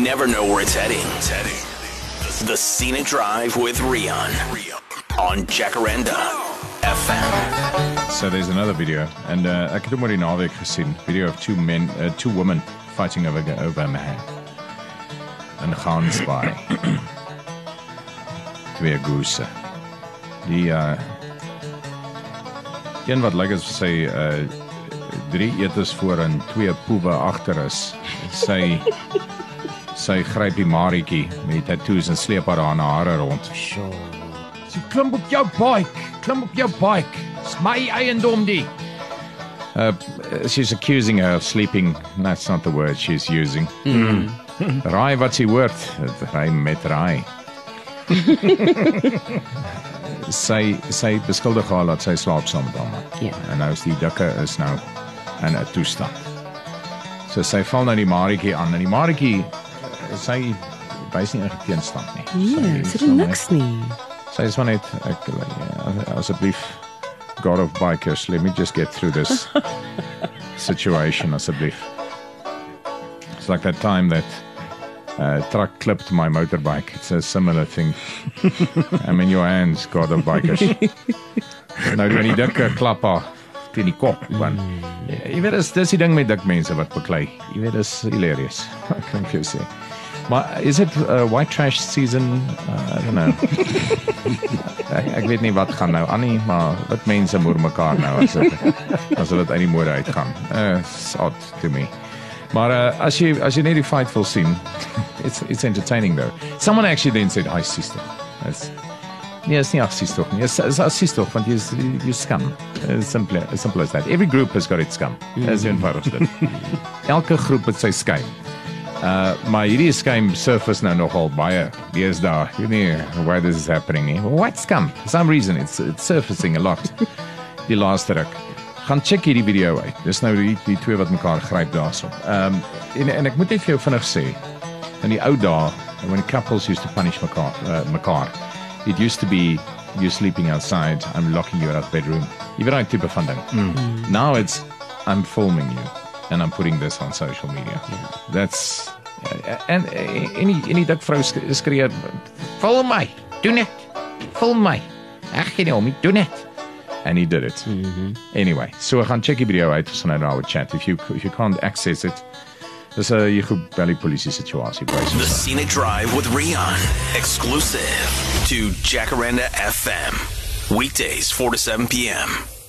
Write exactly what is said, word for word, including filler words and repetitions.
never know where it's heading. It's heading. The Scenic Drive with Rian on Jacaranda F M. So there's another video, and uh, ek het hom oor die naweek gesien. Video of two men, uh, two women fighting over over a man. In Gansbaai. Twee goose. Die uh, een wat lyk as sy uh, drie etes voor en twee poewe agter is. Sy sy gryp die marietjie met die tattoos en sleep haar aan haar hare rond. Sy klim op jou bike, klim op jou bike. Dis my eiendom die. Uh, she's accusing her of sleeping. That's not the word she's using. Mm. Raai wat sy hoort. Raai met raai. sy sy beskuldig haar dat sy slaap saam met hom. Ja. En nou is die dikke is nou in 'n toestand. So sy val nou die marietjie aan en die marietjie sy wys nie enige teenstand nie. Nee, sy doen niks nie. Sy is maar net ek asseblief God of bikers, let me just get through this situation asseblief. It's like that time that uh, truck clipped my motorbike. It's a similar thing. I'm in your hands, God of bikers. Nou doen die dikke klap haar teen die kop. Want, jy weet, dis, dis die ding met dik mense wat beklei. Jy weet, dis hilarious. Ek kan vir jou sê. Maar is it uh, white trash season? Uh, I don't know. ek, ek weet nie wat gaan nou aan nie, maar wat mense moer mekaar nou as dit as dit uit die mode uitgaan. Uh, it's odd to me. Maar uh, as jy as jy net die fight wil sien, it's it's entertaining though. Someone actually then said, "Hi sister." That's Nee, is nie aksies tog nie. Is is aksies tog want jy is jy skam. As simple as simple as that. Every group has got its scum. As in Farosdit. Elke groep het sy skuim. Uh maar hierdie skuim surface nou nogal baie. Dis daar. You know why this is happening nie. What scum? For some reason it's it's surfacing a lot. Die laaste ruk. Gaan check hierdie video uit. Dis nou die die twee wat mekaar gryp daarso. Um en en ek moet net vir jou vinnig sê, in die ou dae when couples used to punish mekaar uh, mekaar. It used to be you sleeping outside, I'm locking you out of the bedroom. Jy weet daai tipe van ding. Mm. Now it's I'm filming you and I'm putting this on social media. Yeah. That's and any any dik vrou skree, "Film my. Doen dit. Film my." Ag jy hom, doen dit. And he did it. Mm-hmm. Anyway, so gaan check die video uit so nou our chat if you if you can't access it. Dis 'n jy goed belly polisie situasie by. The Scenic Drive with Rian, exclusive to Jacaranda F M, weekdays four to seven p m